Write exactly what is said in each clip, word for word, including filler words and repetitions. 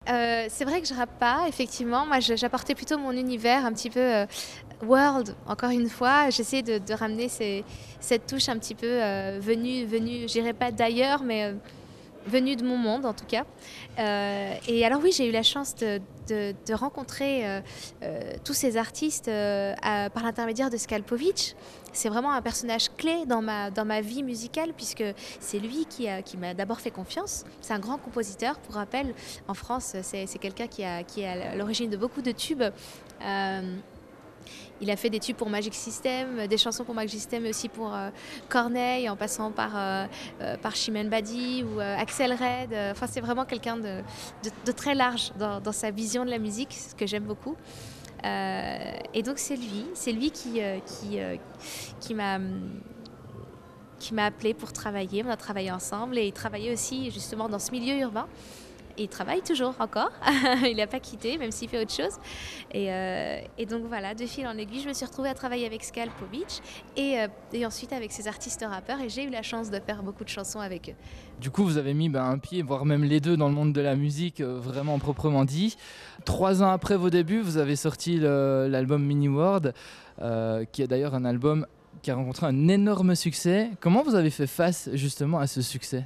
Heu, c'est vrai que je rappe pas, effectivement. Moi, je j'apportais plutôt mon univers un petit peu, heu, world, encore une fois. J'essayais de de ramener ces cette touche un petit peu, heu, venue venue, je dirais pas d'ailleurs, mais, heu, venue de mon monde, en tout cas. Heu et alors oui, j'ai eu la chance de de de rencontrer, heu heu, tous ces artistes, heu, à par l'intermédiaire de Skalpovic. C'est vraiment un personnage clé dans ma dans ma vie musicale puisque c'est lui qui a qui m'a d'abord fait confiance. C'est un grand compositeur, pour rappel. En France, c'est c'est quelqu'un qui a qui est à l'origine de beaucoup de tubes. Hem, il a fait des tubes pour Magic System, des chansons pour Magic System, mais aussi pour, heu, Corneille, en passant par, heu heu, par Chimène Badi ou, heu, Axel Red. Enfin, c'est vraiment quelqu'un de de de très large dans dans sa vision de la musique, ce que j'aime beaucoup. Heu et donc c'est lui, c'est lui qui, heu qui, heu, qui m'a, mmh, qui m'a appelée pour travailler. On a travaillé ensemble et il travaillait aussi justement dans ce milieu urbain. Et il travaille toujours encore. Il n'a pas quitté, même s'il fait autre chose. Et, euh, et donc voilà, de fil en aiguille, je me suis retrouvée à travailler avec Skalpovic et, euh, et ensuite avec ces artistes rappeurs. Et j'ai eu la chance de faire beaucoup de chansons avec eux. Du coup, vous avez mis bah, un pied, voire même les deux dans le monde de la musique, euh, vraiment proprement dit. Trois ans après vos débuts, vous avez sorti le- l'album Mini World, euh, qui est d'ailleurs un album qui a rencontré un énorme succès. Comment vous avez fait face justement à ce succès?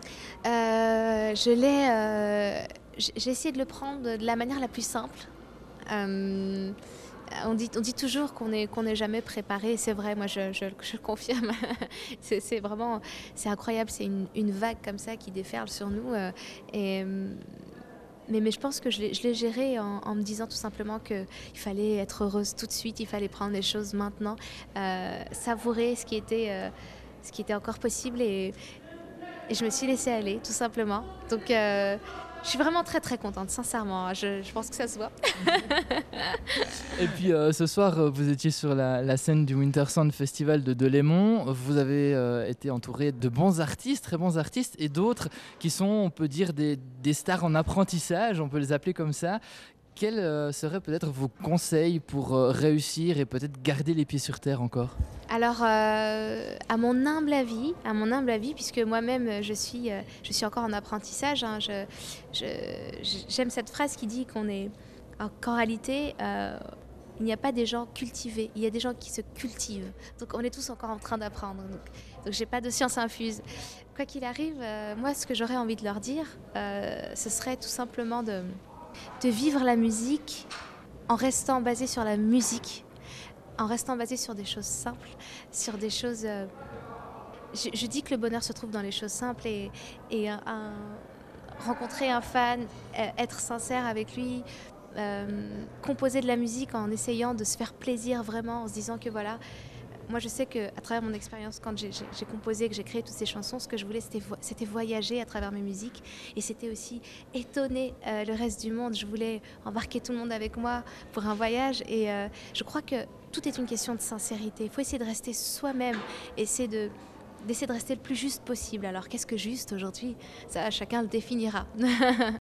Euh, je l'ai, euh, j- j'ai essayé de le prendre de la manière la plus simple. Euh, on dit, on dit toujours qu'on n'est qu'on n'est jamais préparé. C'est vrai, moi je, je, je le confirme. c'est c'est vraiment, c'est incroyable. C'est une, une vague comme ça qui déferle sur nous. euh, et, euh, mais, mais je pense que je l'ai, je l'ai géré en, en me disant tout simplement qu'il fallait être heureuse tout de suite. Il fallait prendre les choses maintenant, euh, savourer ce qui était, euh, ce qui était encore possible. Et, et je me suis laissée aller, tout simplement. Donc, euh, je suis vraiment très très contente, sincèrement. Je, je pense que ça se voit. Et puis euh, ce soir, euh, vous étiez sur la, la scène du Winter Sound Festival de Delémont. Vous avez euh, été entouré de bons artistes, très bons artistes, et d'autres qui sont, on peut dire, des, des stars en apprentissage, on peut les appeler comme ça. Quels euh, seraient peut-être vos conseils pour euh, réussir et peut-être garder les pieds sur terre encore? Alors, euh, à mon humble avis, à mon humble avis, puisque moi-même je suis, euh, je suis encore en apprentissage, hein, je, je- j'aime cette phrase qui dit qu'on est, qu'en réalité, euh, il n'y a pas des gens cultivés, il y a des gens qui se cultivent. Donc, on est tous encore en train d'apprendre. Donc, donc j'ai pas de science infuse. Quoi qu'il arrive, euh, moi, ce que j'aurais envie de leur dire, euh, ce serait tout simplement de, de vivre la musique en restant basé sur la musique, en restant basé sur des choses simples, sur des choses... euh, je, je dis que le bonheur se trouve dans les choses simples et, et un, un- rencontrer un fan, euh, être sincère avec lui, euh, composer de la musique en essayant de se faire plaisir vraiment, en se disant que voilà, moi je sais qu'à travers mon expérience, quand j'ai, j'ai, j'ai composé, que j'ai créé toutes ces chansons, ce que je voulais c'était, vo- c'était voyager à travers mes musiques et c'était aussi étonner euh, le reste du monde. Je voulais embarquer tout le monde avec moi pour un voyage et euh, je crois que tout est une question de sincérité. Il faut essayer de rester soi-même, essayer de d'essayer de rester le plus juste possible. Alors qu'est-ce que juste aujourd'hui? Ça, chacun le définira.